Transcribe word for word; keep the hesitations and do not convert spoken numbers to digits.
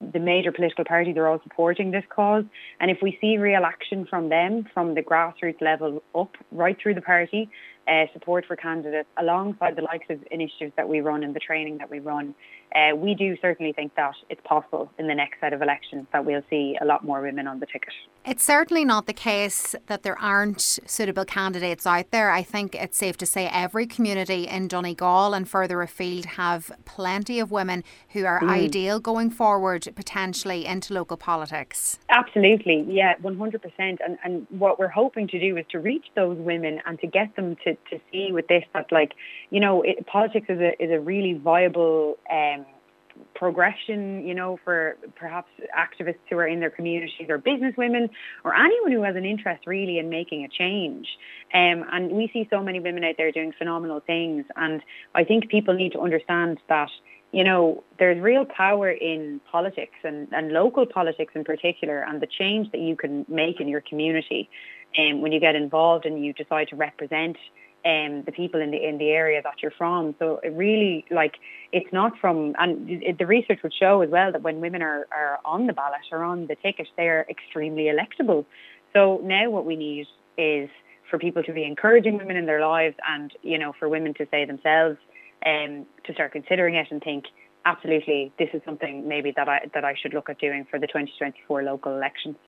the major political parties are all supporting this cause. And if we see real action from them, from the grassroots level up, right through the party, uh, support for candidates, alongside the likes of initiatives that we run and the training that we run, uh, we do certainly think that it's possible in the next set of elections that we'll see a lot more women on the ticket. It's certainly not the case that there aren't suitable candidates out there. I think it's safe to say every community in Donegal and further afield have plenty of women who are mm. ideal going forward potentially into local politics. Absolutely, yeah, one hundred percent. And and what we're hoping to do is to reach those women and to get them to, to see with this that, like, you know, it, politics is a is a really viable um progression, you know, for perhaps activists who are in their communities or business women or anyone who has an interest really in making a change. Um, and we see so many women out there doing phenomenal things. And I think people need to understand that, you know, there's real power in politics and, and local politics in particular, and the change that you can make in your community um, when you get involved and you decide to represent Um, the people in the in the area that you're from. So it really, like, it's not from, and it, the research would show as well that when women are, are on the ballot or on the ticket, they're extremely electable. So now what we need is for people to be encouraging women in their lives, and, you know, for women to say themselves, um, to start considering it and think, absolutely, this is something maybe that I that I should look at doing for the twenty twenty-four local elections.